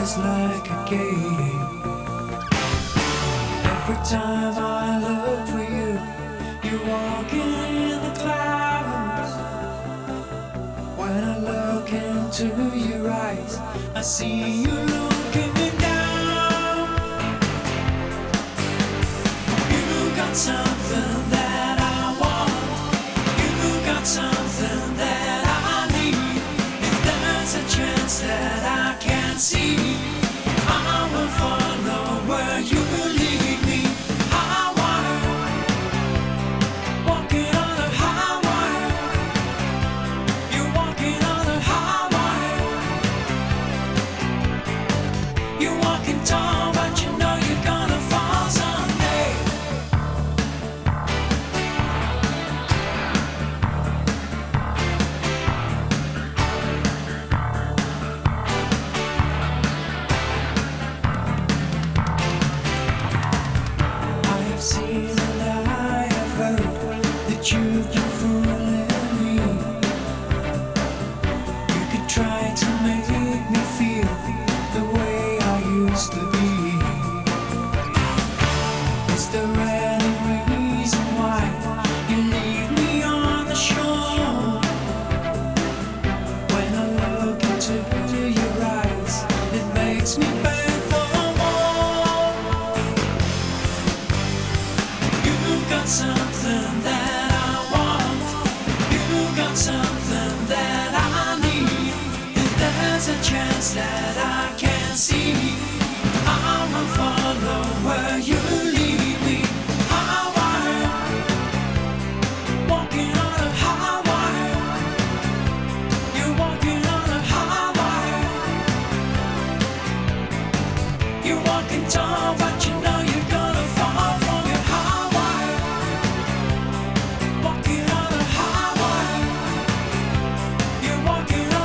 feels like a game. Every time I look for you, you're walking in the clouds. When I look into your eyes, I see you looking down. You got something that I want. You got something that I need. If there's a chance that I can see, I will follow where you lead me. High wire, walking on a high wire. You're walking on a high wire. You're walking tall, but you know you're gonna fall someday. I have seen and I have heard that you've been fooling me. You could try to make me feel the way I used to be. Is there any reason why you leave me on the shore? When I look into your eyes, it makes me beg for more. You got something that I want. You got something that I need. If there's a chance that I can see, I will follow where you lead me. High wire, walking on a high wire. You're walking on a high wire. You're walking tall, but you know you're gonna fall from your high wire. Walking on a high wire. You're walking